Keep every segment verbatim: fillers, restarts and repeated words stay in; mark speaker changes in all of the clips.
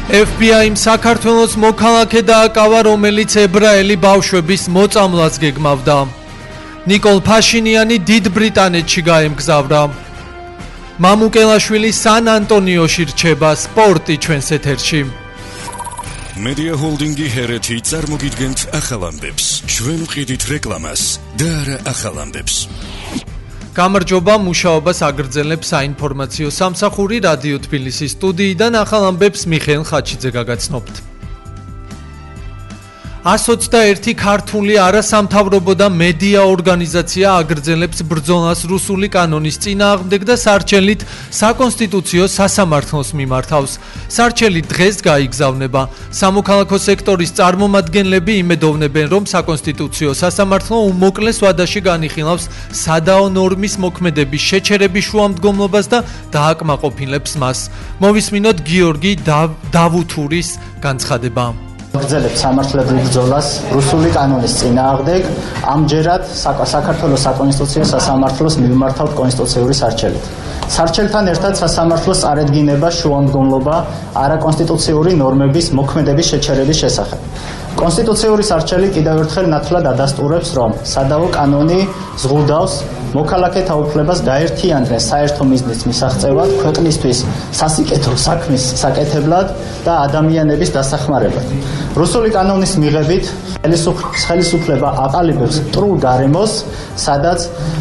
Speaker 1: ეფ ბი აიმ საქართველოს მოქალაქე დააკავა, რომელიც ებრაელი ბავშვების მოწამლას გეგმავდა. ნიკოლ ფაშინიანი დიდ ბრიტანეთში გაემგზავრა. მამუკელაშვილი სან ანტონიოში რჩება. სპორტი ჩვენს ეთერში.
Speaker 2: Media Holdingi ჰერეთი წარმოგიდგენთ ახალ ამბებს. ჩვენ ვყიდით რეკლამას და არა ახალ ამბებს.
Speaker 1: გამარჯობა, მუშაობას აგრძელებს საინფორმაციო სამსახური რადიო თბილისის სტუდიიდან. ახალ ამბებს მიხეილ ხაჩიძე გაგაცნობთ. ას ოცდაერთი ქართული არასამთავრობო და მედია ორგანიზაცია აგრძელებს ბრძოლას რუსული კანონის წინააღმდეგ და სარჩელით საკონსტიტუციო სასამართლოს მიმართავს. სარჩელი დღეს გაიგზავნება. სამოქალაქო სექტორის წარმომადგენლები იმედოვნებენ, რომ საკონსტიტუციო სასამართლო უმოკლეს ვადაში განიხილავს სადაო ნორმის მოქმედების შეჩერების შუამდგომლობას და დააკმაყოფილებს მას. მოვისმინოთ გიორგი დავუთურის განცხადება.
Speaker 3: გრძელებს სამართლებრივ ბრძოლას რუსული კანონის წინააღმდეგ, ამჯერად საქართველოს საკონსტიტუციო სასამართლოს მიმართავთ კონსტიტუციური სარჩელით. სარჩელთან ერთად სასამართლოს წარედგინება შუამდგომლობა არაკონსტიტუციური ნორმების მოქმედების შეჩერების შესახებ. კონსტიტუციური სარჩელი კიდევ ერთხელ ნათლად ადასტურებს, რომ სადაო კანონი ზღუდავს მოქალაქეთა უფლებას გაერთიანდნენ საერთო მიზნის მისაღწევად, ქვეყნისთვის სასიკეთო საქმის საკეთებლად და ადამიანების დასახმარებლად. რუსული კანონის მიღებით ხელისუფლება აყალიბებს მტრულ გარემოს, სადაც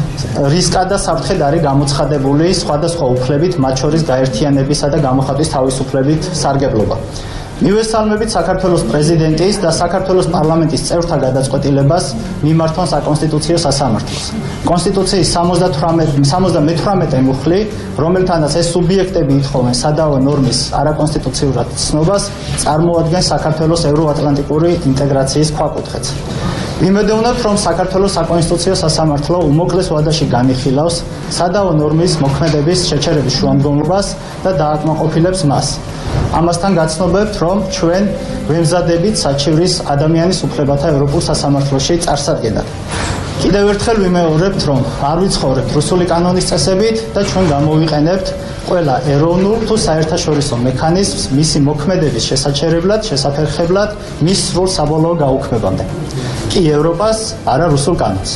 Speaker 3: რისკა და საფრთხედ არის გამოცხადებული სხვადასხვა უფლებით, მათ შორის გაერთიანებისა და გამოხატვის თავისუფლებით სარგებლობა. მივესალმებით საქართველოს პრეზიდენტის და საქართველოს პარლამენტის წევრთა გადაწყვეტილებას მიმართონ საკონსტიტუციო სასამართლოს. კონსტიტუციის სამოცდამეთვრამეტე მუხლი, რომელთანაც ეს სუბიექტები ითხოვენ სადაო ნორმის არაკონსტიტუციურად ცნობას, წარმოადგენს საქართველოს ევროატლანტიკური ინტეგრაციის ქვაკუთხედს. იმედოვნებთ, რომ საქართველოს საკონსტიტუციო სასამართლო უმოკლეს ვადაში განიხილავს სადაო ნორმის მოქმედების შეჩერების შუამდგომლობას და დააკმაყოფილებს მას. ამასთან გაცნობებთ, რომ ჩვენ ვემზადებით საჩივრის ადამიანის უფლებათა ევროპულ სასამართლოში წარსადგენად. კიდევ ერთხელ ვიმეორებთ, რომ არ ვიცხოვრებთ რუსული კანონის წესებით და ჩვენ გამოვიყენებთ ყველა ეროვნულ თუ საერთაშორისო მექანიზმს მისი მოქმედების შესაჩერებლად, შესაფერხებლად, მის სრულ საბოლოო გაუქმებამდე. კი ევროპას, არა რუსულ კანონს.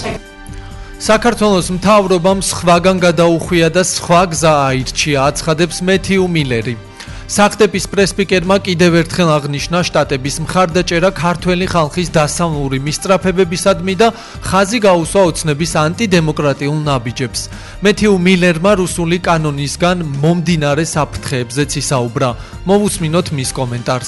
Speaker 1: საქართველოს მთავრობამ სხვაგან გადაუხვია და სხვა გზა აირჩია, აცხადებს მეთიუ მილერი. სახლდეპის პრესპიკერმა კიდევ ერთხელ აღნიშნა შტატების მხარდაჭერა ქართველი ხალხის დასავლური მისწრაფებებისადმი და ხაზი გაუსვა ოცნების ანტიდემოკრატიულ ნაბიჯებს. მეთიუ მილერმა რუსული კანონისგან მომდინარე საფრთხეებზეც ისაუბრა. მოვუსმინოთ მის კომენტარს.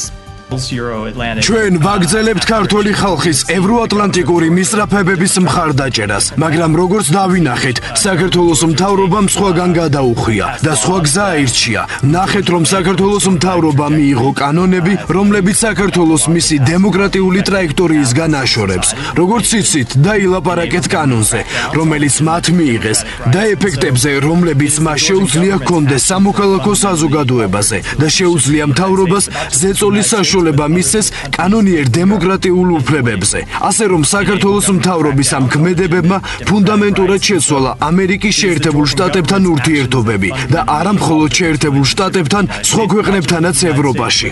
Speaker 4: ჩვენ ვაგრძელებთ ქართველი ხალხის ევროატლანტიკური მისწრაფებების მხარდაჭერას, მაგრამ როგორც დავინახეთ, საქართველოს მთავრობამ სხვაგან გადაუხვია და სხვა გზა აირჩია. ნახეთ, რომ საქართველოს მთავრობა მიიღო კანონები, რომლებიც საქართველოს მისი დემოკრატიული ტრაექტორიისგან აშორებს. როგორც იცით, დაილაპარაკეთ კანონზე, რომელიც მათ მიიღეს და ეფექტებზე, რომლებიც მას შეუძლია ჰქონდეს სამოქალაქო საზოგადოებაზე და შეუძლია მთავრობას ზეწოლის საშუალება მისცეს კანონიერ დემოკრატიულ უფლებებზე. ასე რომ საქართველოს მთავრობის ამ ქმედებებმა ფუნდამენტურად შეცვალა ამერიკის შეერთებულ შტატებთან ურთიერთობები და არა მხოლოდ შეერთებულ შტატებთან, სხვა ქვეყნებთანაც ევროპაში.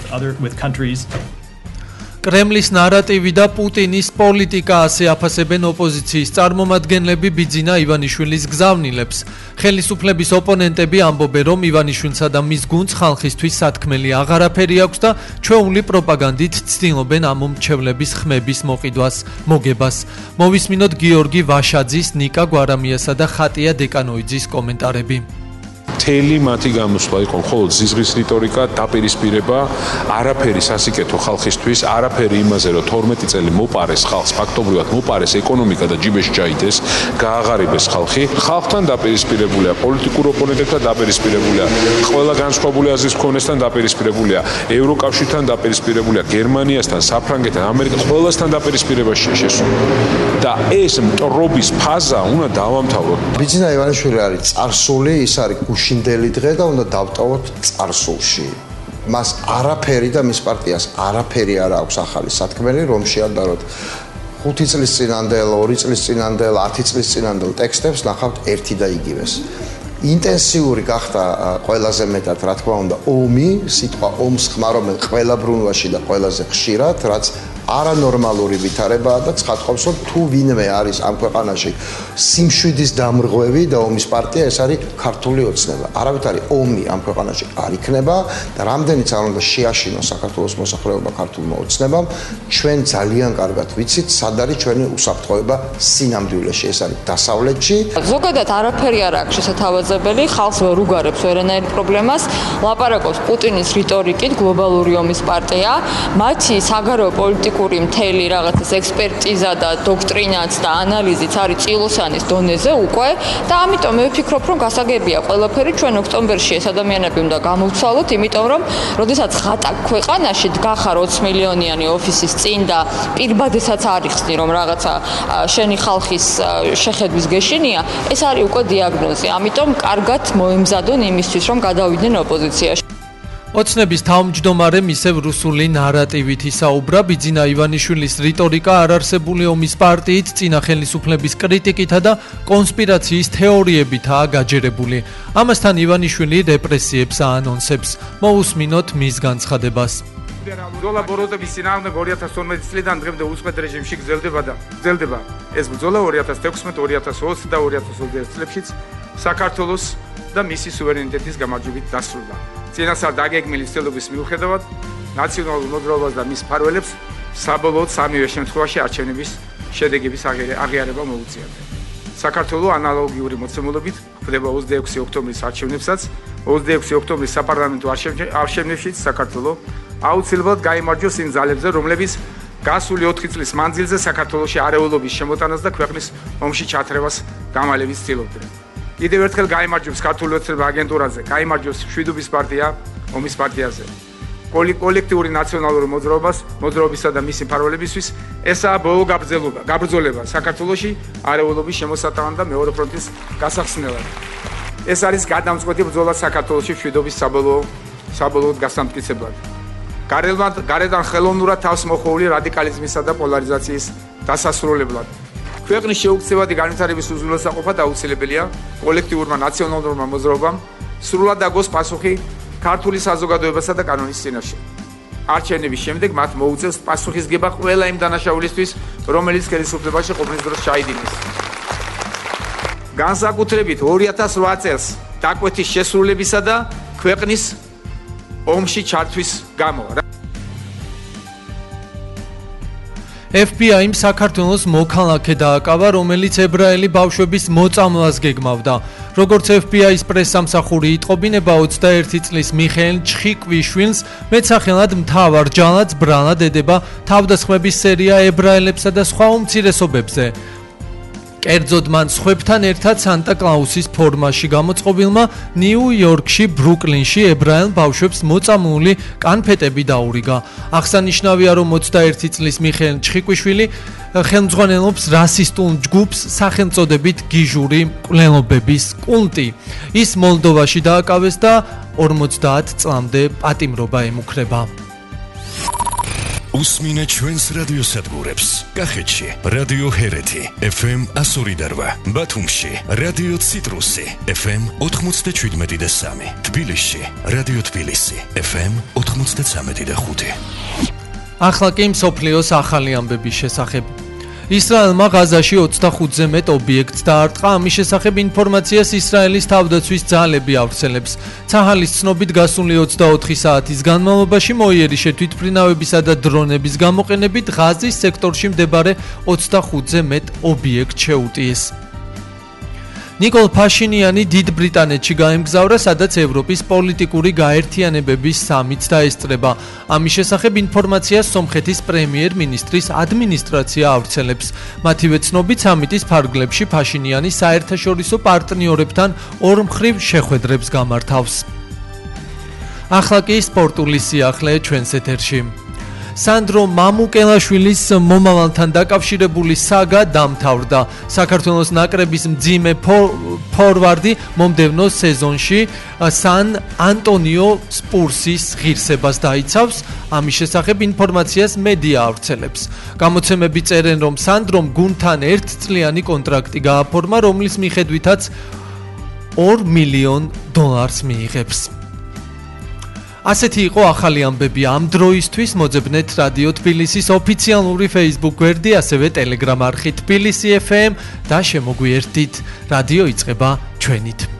Speaker 1: კრემლის ნარატივი და პუტინის პოლიტიკა, ასე აფასებენ ოპოზიციის წარმომადგენლები ბიძინა ივანიშვილის გზავნილებს. ხელისუფლების ოპონენტები ამბობენ, რომ ივანიშვილსა და მის გუნდს ხალხისთვის სათქმელი აღარაფერი აქვს და ჩვეული პროპაგანდით ცდილობენ ამ მომრჩევლების ხმების მოყიდვას, მოგებას. მოვისმინოთ გიორგი ვაშაძის, ნიკა გვარამიასა და ხატია დეკანოიძის კომენტარები.
Speaker 5: მთელი მათი გამოსვლა იყო მხოლოდ ზიზღის რიტორიკა, დაპირისპირება, არაფერი სასიკეთო ხალხისთვის, არაფერი იმაზე, რომ თორმეტი წელი მოპარეს ხალხს, ფაქტობრივად მოპარეს ეკონომიკა და ჯიბეში ჩაიდეს, გააღარიბეს ხალხი. ხალხთან დაპირისპირებულია, პოლიტიკურ ოპონენტებთან დაპირისპირებულია, ყველა განსხვავებული აზრის მქონესთან დაპირისპირებულია, ევროკავშირთან დაპირისპირებულია, გერმანიასთან, საფრანგეთთან, ამერიკასთან, ყველასთან დაპირისპირებაში შესულ. და ეს მტრობის ფაზა უნდა დავამთავროთ.
Speaker 6: ბიძინა ივანიშვილი არის წარსული, ის არის გუშინდელი დღე და უნდა დავტოვოთ წარსულში. მას არაფერი და მის პარტიას არაფერი არ აქვს ახალი სათქმელი, რომ შეადაროთ ხუთი წლის წინანდელ, ორი წლის წინანდელ, ათი წლის წინანდელ ტექსტებს ნახავთ ერთი და იგივეს. ინტენსიური გახდა ყველაზე მეტად, რა თქმა უნდა, ომი, სიტყვა ომს ხმარობენ ყველა ბრუნვაში და ყველაზე ხშირად, რაც არანორმალური ვითარებაა და ცხადყოფს, რომ თუ ვინმე არის ამ ქვეყანაში სიმშვიდის დამრღვევი და ომის პარტია, ეს არის ქართული ოცნება. არავითარი ომი ამ ქვეყანაში არ იქნება და რამდენიც არ უნდა შეაშინოს საქართველოს მოსახლეობა ქართულმა ოცნებამ, ჩვენ ძალიან კარგად ვიცით, სად არის ჩვენი უსაფრთხოება სინამდვილეში, ეს არის დასავლეთში.
Speaker 7: ზოგადად არაფერი არ აქვს შესათავაზებელი, ხალხს ვერ უგარებს ვერანაირ პრობლემას, ლაპარაკობს პუტინის რიტორიკით, გლობალური ომის პარტია, მათი საგარეო პოლიტიკა მთელი რაღაცის ექსპერტიზა და დოქტრინაც და ანალიზიც არის წილოსანის დონეზე უკვე და ამიტომ მე ვფიქრობ, რომ გასაგებია ყველაფერი ჩვენ ოქტომბერში ეს ადამიანები უნდა გამოვცვალოთ, იმიტომ რომ როდესაც ხატა ქვეყანაში დგახარ ოცი მილიონიანი ოფისის წინ და პირბადებსაც არ იხსნი, რომ რაღაცა შენი ხალხის შეხედვის გეშინია, ეს არის უკვე დიაგნოზი. ამიტომ კარგად მოემზადონ იმისთვის, რომ გადავიდნენ ოპოზიციაში.
Speaker 1: ოცნების თავმჯდომარემ ისევ რუსული ნარატივით ისაუბრა, ბიძინა ივანიშვილის რიტორიკა არარსებული ომის პარტიით, წინა ხელისუფლების კრიტიკითა და კონსპირაციის თეორიებითაა გაჯერებული. ამასთან ივანიშვილი რეპრესიებს აანონსებს. მოусმინოთ მის განცხადებას.
Speaker 8: ბრძოლა ბოროტების წინააღმდეგ ორი ათას ორმეტი წლიდან დღემდე უწყვეტ რეჟიმში გრძელდება და გრძელდება. ეს ბრძოლა ორი ათას თექვსმეტ, ორი ათას ოცი და ორი ათას ოცდაერთი წლებშიც საქართველოს და მისი სუვერენიტეტის გამარჯვებით დასრულდა. წინასწარ დაგეგმილი ცდილობის მიუხედავად, ნაციონალურ მოძრაობას და მის მფარველებს საბოლოოდ სამივე შემთხვევაში არჩევნების შედეგების აღიარება მოუწიათ. საქართველოს ანალოგიური მოცემულობით ხდება ოცდაექვსი ოქტომბრის არჩევნებსაც, ოცდაექვსი ოქტომბრის საპარლამენტო არჩევნებშიც საქართველოს აუცილებლად გაიმარჯვოს იმ ძალებზე, რომლებიც გასული ოთხი წლის მანძილზე საქართველოში არეულობის შემოტანას და ქვეყნის ომში ჩათრევას გამალებით ცდილობდნენ. კიდევ ერთხელ გაიმარჯვებს ქართული ოცნება აგენტურაზე, გაიმარჯვებს მშვიდობის პარტია ომის პარტიაზე. კოლექტიური ნაციონალური მოძრაობას, მოძრაობისა და მისი მფარველებისთვის ესაა ბოლო გაბრძოლება, გაბრძოლება საქართველოში არეულობის შემოსატანად და მეორე ფრონტის გასახსნელად. ეს არის გადამწყვეტი ბრძოლა საქართველოში მშვიდობის საბოლოო საბოლოოდ გასამტკიცებლად. გარედან ხელოვნურად თავს მოხვეული რადიკალიზმისა და პოლარიზაციის დასასრულებლად. ქვეყნის შეუქცევადი განვითარების უზრუნველსაყოფად აუცილებელია კოლექტიურმა ნაციონალურმა მოძრაობამ სრულად დაგოს პასუხი ქართული საზოგადოებასა და კანონის წინაშე. არჩევნების შემდეგ მათ მოუწევს პასუხისგება ყველა იმ დანაშაულისთვის, რომელიც ხელისუფლებაში ყოფნის დროს ჩაიდინეს. განსაკუთრებით ორი ათას ოთხ წელს დაკვეთის შესრულებისა და ქვეყნის ომში ჩართვის გამო.
Speaker 1: ეფ ბი აიმ საქართველოს მოქალაქე დააკავა, რომელიც ებრაელი ბავშვების მოწამლას გეგმავდა. როგორც ეფ ბი აის პრესსამსახური იტყობინება, ოცდაერთი წლის მიხეილ ჩხიკვიშვილს მეცახელად მთავარ ჯალათს ბრალად ედება თავდასხმების სერია ებრაელებსა და სხვა უმცირესობებზე. კერძოდ მან სხვებთან ერთად სანტა-კლაუსის ფორმაში გამოწყობილმა ნიუ-იორკში, ბრუკლინში ებრაელ ბავშვებს მოწამლული კანფეტები დაურიგა. აღსანიშნავია, რომ ოცდაერთი წლის მიხეილ ჩხიკვიშვილი ხელმძღვანელობს რასისტულ ჯგუფს სახელწოდებით გიჟური მკვლელობების კულტი. ის მოლდოვაში დააკავეს და ორმოცდაათ წლამდე პატიმრობა ემუქრება.
Speaker 2: უსმინე ჩვენს რადიოსადგურებს. კახეთში რადიო ჰერეთი ეფ ემ εκατო ორი და რვა, ბათუმში რადიო ციტრუსი ეფ ემ ოთხმოცდაშვიდმეტი და სამი, თბილისში რადიო თბილისი ეფ ემ ოთხმოცდაცამეტი და ხუთი.
Speaker 1: ახლა კი მსოფლიოს ახალი ამბების შესახებ. ისრაელმა ღაზაში ოცდახუთზე მეტ ობიექტს დაარტყა, ამის შესახებ ინფორმაციას ისრაელის თავდაცვის ძალები ავრცელებს. ცაჰალის ცნობით გასული ოცდაოთხი საათის განმავლობაში მოიერიშე თვითმფრინავებისა და დრონების გამოყენებით ღაზის სექტორში მდებარე ოცდახუთზე მეტ ობიექტს შეუტიეს. ნიკოლ ფაშინიანი დიდ ბრიტანეთში გაემგზავრა, სადაც ევროპის პოლიტიკური გაერთიანებების სამიტს დაესწრება. ამის შესახებ ინფორმაციას სომხეთის პრემიერ-მინისტრის ადმინისტრაცია ავრცელებს. მათივე ცნობით, სამიტის ფარგლებში ფაშინიანი საერთაშორისო პარტნიორებთან ორმხრივ შეხვედრებს გამართავს. ახლა კი სპორტული სიახლე ჩვენს ეთერში. სანდრო მამუკელაშვილის მომავალთან დაკავშირებული საგა დამთავრდა. საქართველოს ნაკრების მძიმე ფორვარდი მომდევნო სეზონში სან ანტონიო სპურსის ღირსებას დაიცავს. ამის შესახებ ინფორმაციას მედია ავრცელებს. გამოცემები წერენ, რომ სანდრომ გუნდთან ერთწლიანი კონტრაქტი გააფორმა, რომლის მიხედვითაც ორ მილიონ დოლარს მიიღებს. ასეთი იყო ახალი ამბები ამ დროისთვის. მოძებნეთ რადიო თბილისის ოფიციალური Facebook გვერდი, ასევე Telegram არხი თბილისი ეფ ემ და შემოგვიერთდით. რადიო იწყება ჩვენით.